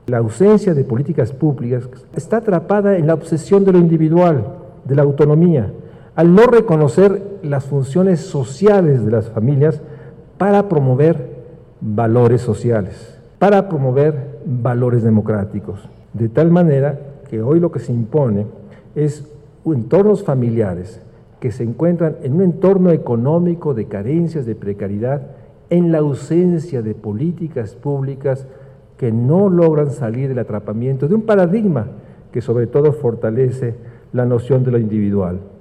La ausencia de políticas públicas está atrapada en la obsesión de lo individual, de la autonomía, al no reconocer las funciones sociales de las familias para promover valores sociales, para promover valores democráticos. De tal manera que hoy lo que se impone es entornos familiares que se encuentran en un entorno económico de carencias, de precariedad, en la ausencia de políticas públicas que no logran salir del atrapamiento de un paradigma que sobre todo fortalece la noción de lo individual.